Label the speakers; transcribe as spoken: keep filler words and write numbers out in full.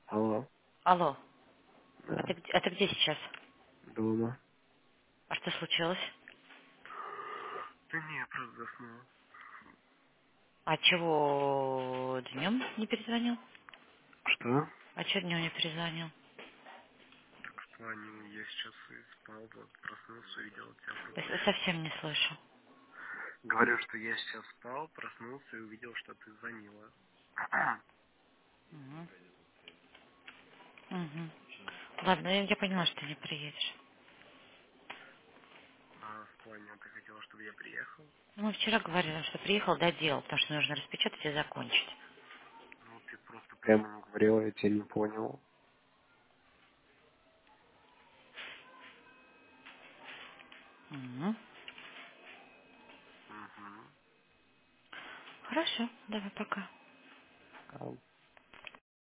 Speaker 1: Алло.
Speaker 2: Алло, а ты,
Speaker 1: Да.
Speaker 2: г- а ты где сейчас?
Speaker 1: Дома.
Speaker 2: А что случилось?
Speaker 1: Да не, я просто заснул.
Speaker 2: А чего днем не перезвонил?
Speaker 1: Что?
Speaker 2: А чего днем не перезвонил?
Speaker 1: Так в плане, я сейчас и спал, вот проснулся, увидел тебя
Speaker 2: Я
Speaker 1: просто.
Speaker 2: с- совсем не слышу.
Speaker 1: Говорю, что я сейчас спал, проснулся и увидел, что ты звонила.
Speaker 2: Угу. Угу. Ладно, я, я поняла, что ты не приедешь.
Speaker 1: А в плане, ты хотела, чтобы я приехал?
Speaker 2: Ну, мы вчера говорили, что приехал до дела, потому что нужно распечатать и закончить.
Speaker 1: Ну, ты просто прямо не говорила, я тебя не понял.
Speaker 2: Угу.
Speaker 1: Угу.
Speaker 2: Хорошо, давай пока.
Speaker 1: А